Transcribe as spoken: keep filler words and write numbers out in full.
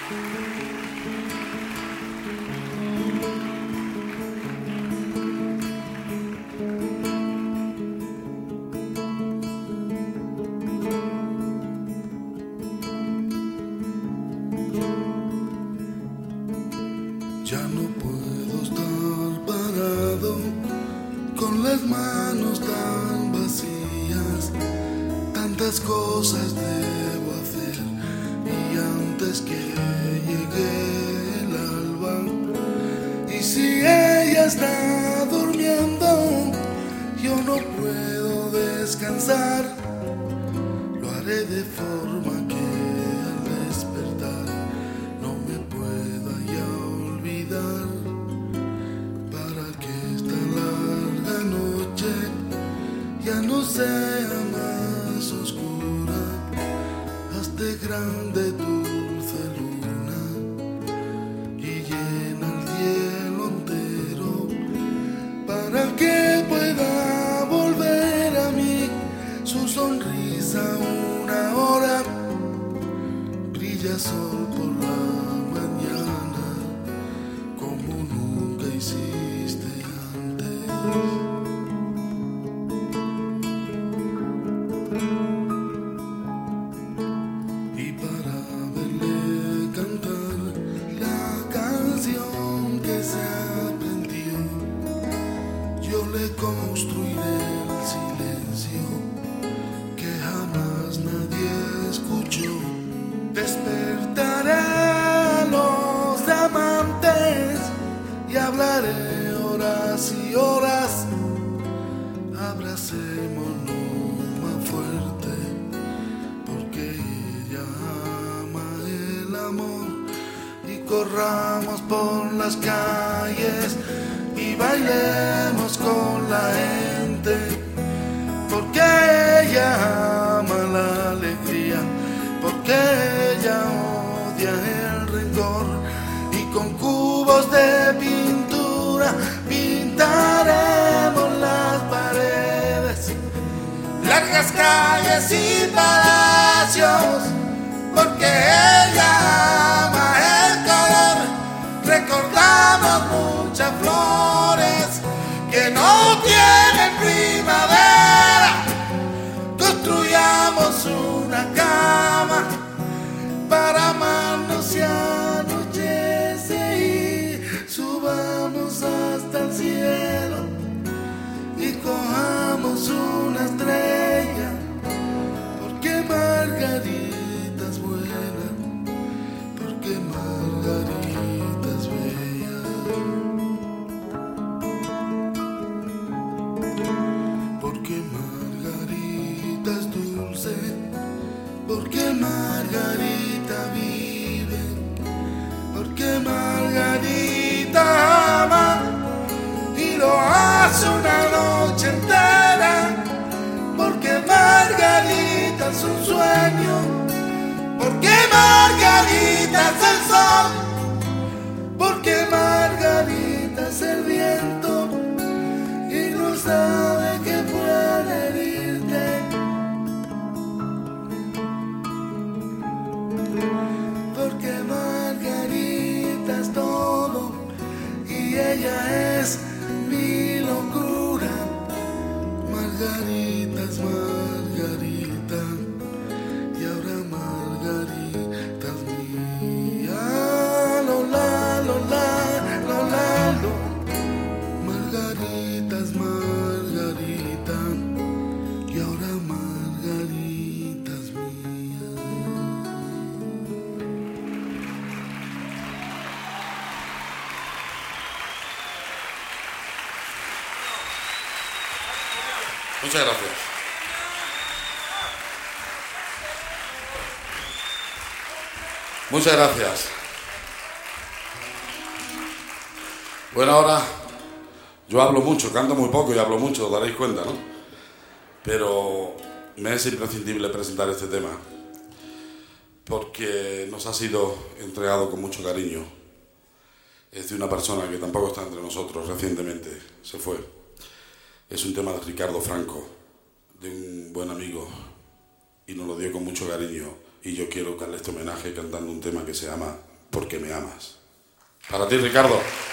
Ya no puedo estar parado con las manos tan vacías, tantas cosas debo hacer y antes que llegue el alba. Y si ella está durmiendo, yo no puedo descansar, lo haré de forma que al despertar no me pueda ya olvidar, para que esta larga noche ya no sea más oscura. Hazte grande, dulce luna, y llena el cielo entero, para que pueda volver a mí su sonrisa una hora. Brilla sol por la mañana como nunca hiciste antes. Y para verle cantar la canción que se aprendió, yo le construiré el silencio que jamás nadie escuchó. Despertaré a los amantes y hablaré horas y horas. Abracémonos más fuerte, porque ella ama el amor. Y corramos por las calles y bailemos con la gente, porque ella ama la alegría, porque ella odia el rencor. Y con cubos de pintura pintaremos las paredes, largas calles y palacios, porque ella ama el color. Recordamos muchas flores que no tienen primavera. Construyamos una cama para amarnos y anochece, y subamos hasta el cielo y cojamos una estrella, porque Margarita es buena, porque Margarita es bella, porque Margarita es dulce, porque Margarita vive, porque Margarita ama y lo hace una noche entera, porque Margarita es un sueño, porque Margarita es el sol, porque Margarita es el viento y no sabe que puede herirte, porque Margarita es todo y ella es mi locura. Margarita es Margarita y ahora Margarita es mía. Lola, Lola, Lola, lo. Margarita es Margarita y ahora Margarita es mía. Muchas gracias. Muchas gracias. Bueno, ahora yo hablo mucho, canto muy poco y hablo mucho, os daréis cuenta, ¿no? Pero me es imprescindible presentar este tema porque nos ha sido entregado con mucho cariño. Es de una persona que tampoco está entre nosotros, recientemente se fue. Es un tema de Ricardo Franco, de un buen amigo, y nos lo dio con mucho cariño. Y yo quiero darle este homenaje cantando un tema que se llama porque me amas. Para ti, Ricardo.